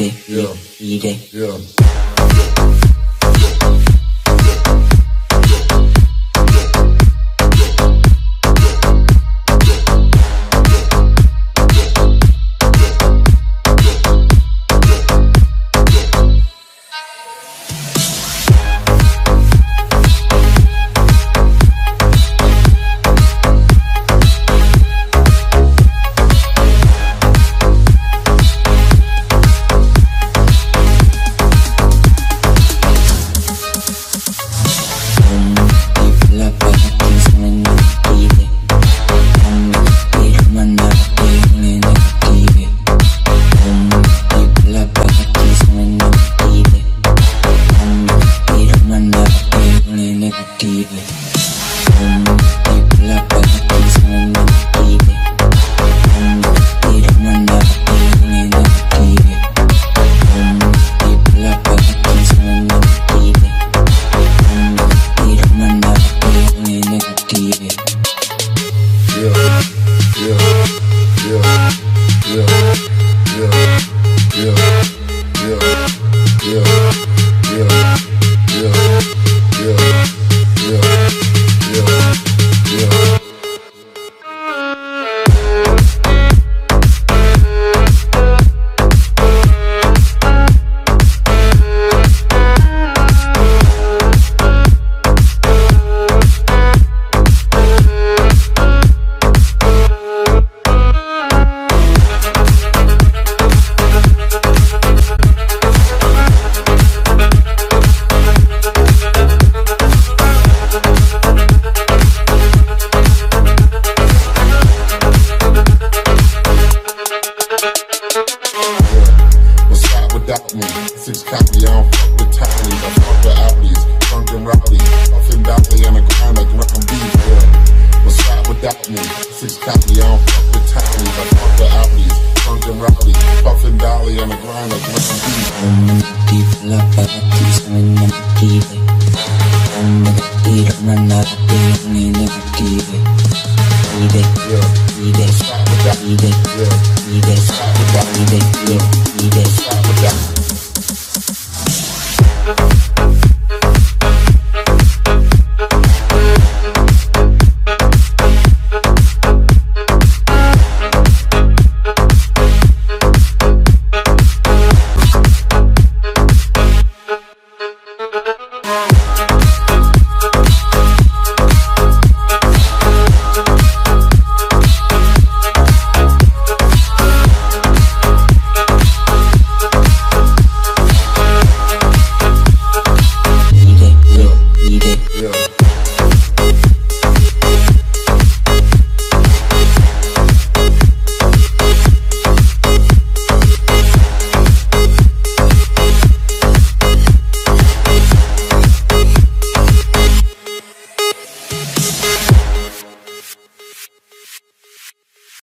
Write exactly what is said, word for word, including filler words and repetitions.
it, yeah, eat it, yeah. Six copy, I don't fuck with townies, I fuck with Audis, drunk and rowdy, puffin' Dolly on the ground like ground beef, yeah. What's up without me? Six copy, I don't fuck with townies, I fuck with Audis, drunk and rowdy, puffin' Dolly on the ground like ground beef. I'm negative, la paratisa, I'm negative. I'm negative, I'm negative, I'm negative. Eat it, yeah, eat it, stop with that, eat it, yeah, eat it, stop with that, eat it, yeah, eat it. stop